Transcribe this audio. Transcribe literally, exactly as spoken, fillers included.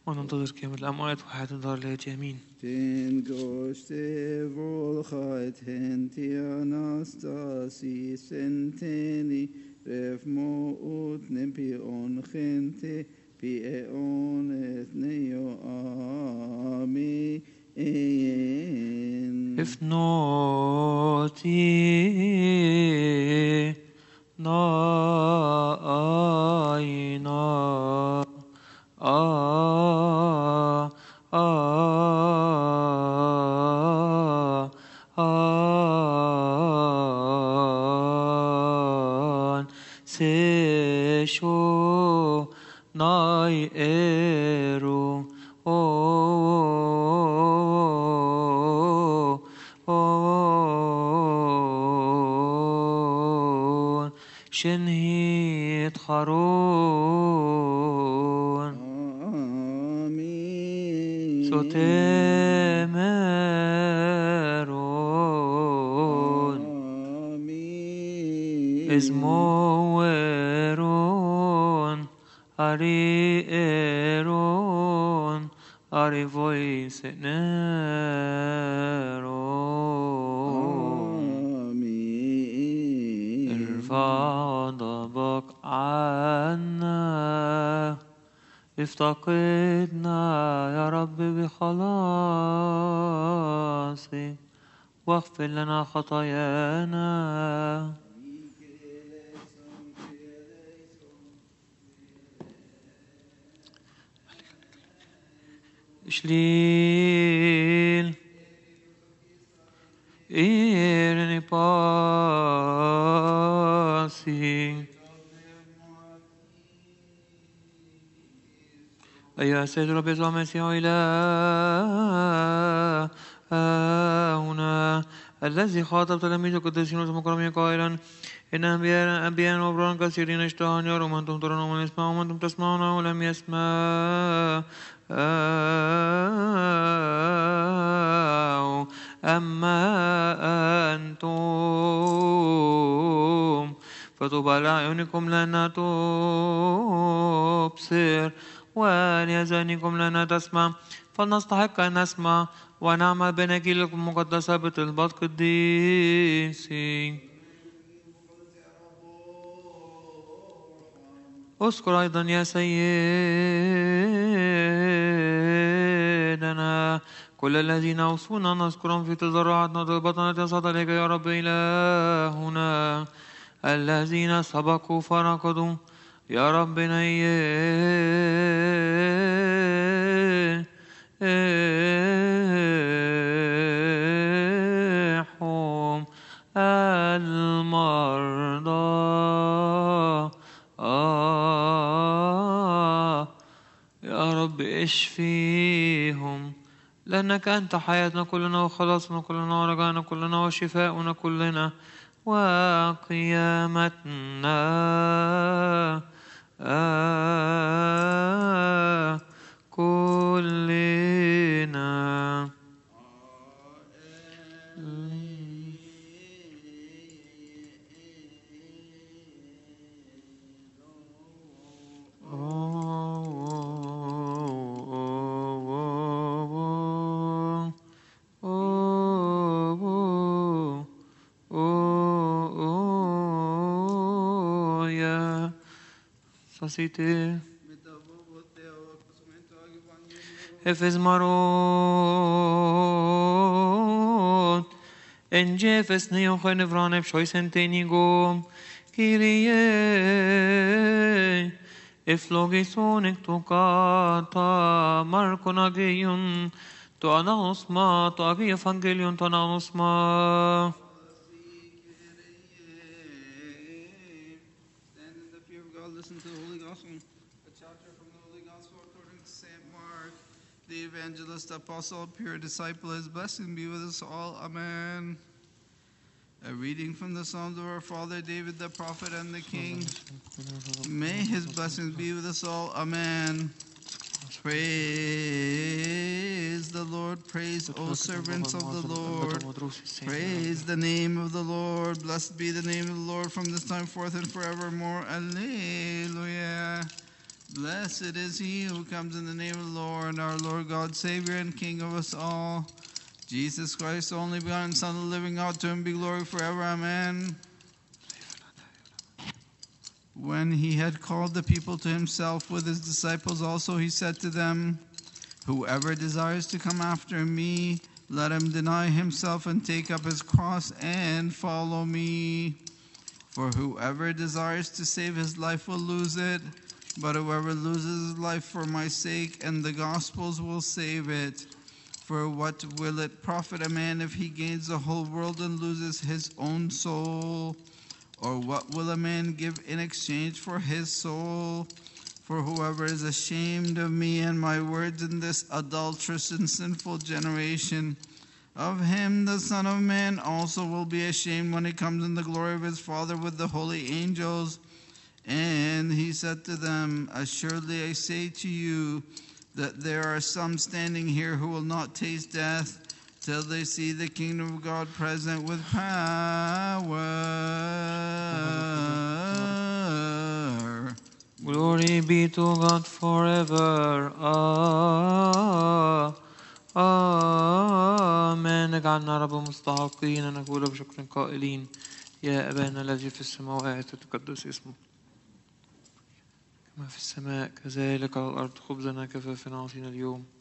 وننتظر قيامة الأموات وحياة الدار الآتية. آمين. Την κοστέ βολχάιτ χέντι Αναστασίς εν τένι ρεύμο ούτ νεπιόν χέντι ποιεόν εθνείο αμήν. Ifnoti na aina a a an se sho nai eru o شنهيت خارون آمين. سوتمرون آمين. اسمورون أريئرون أريفويس نيرون ارفع ضبك عنا افتقدنا يا رب بخلاصك واغفر لنا خطايانا. إشليل إيرني باسي أيها السيد رب يسوع المسيح إلهنا الذي خاطب تلاميذ القديسين والمكرمين قائلا إن أنبياء أنبياء وأبرار كثيرين اشتهوا أن يروا وأنتم ترون ومن يسمعون وأنتم تسمعون ولم يسمعوا أما أنتم فطوبى لأعينكم لأنها تبصر ولأذانكم لأنها تسمع فلنستحق أن نسمع ونعمل بنجيلكم المقدسة بطلبات قديسين. اذكر أيضا يا سيدنا كل الذين أوصونا نذكرهم في تضرعاتنا وطلباتنا التي صعدت إليك يا رب إلهنا الذين سبقوا فركضوا يا رب نيحهم المرضى آه يا رب اشفيهم لأنك أنت حياتنا كلنا وخلاصنا كلنا ورجعنا كلنا وشفاؤنا كلنا وقيامتنا آه كلنا. Sasite Efes marot En jefes neo genevran shois entenigum Kyrie Eflogison ektokata Markonagion To ananosma To agi evangelion To ananosma. Listen to the Holy Gospel, a chapter from the Holy Gospel according to Saint Mark. The evangelist, apostle, pure disciple, his blessing be with us all. Amen. A reading from the Psalms of our father David, the prophet and the king. May his blessings be with us all. Amen. Praise the Lord. Praise, O servants of the Lord. Praise the name of the Lord. Blessed be the name of the Lord from this time forth and forevermore. Alleluia. Blessed is he who comes in the name of the Lord, our Lord God, Savior and King of us all. Jesus Christ, the only begotten Son of the living God, to him be glory forever. Amen. When he had called the people to himself with his disciples also, he said to them, whoever desires to come after me, let him deny himself and take up his cross and follow me. For whoever desires to save his life will lose it, but whoever loses his life for my sake and the gospel's will save it. For what will it profit a man if he gains the whole world and loses his own soul? Or what will a man give in exchange for his soul? For whoever is ashamed of me and my words in this adulterous and sinful generation, of him the Son of Man also will be ashamed when he comes in the glory of his Father with the holy angels. And he said to them, assuredly I say to you, that there are some standing here who will not taste death till they see the kingdom of God present with power. Glory be to God forever. آمين. اجعلنا رب مستحقين أن نقول بشكر قائلين يا أبانا الذي في السماوات تقدس اسمك كما في السماء كذلك على الأرض. خبزنا كفافنا أعطينا اليوم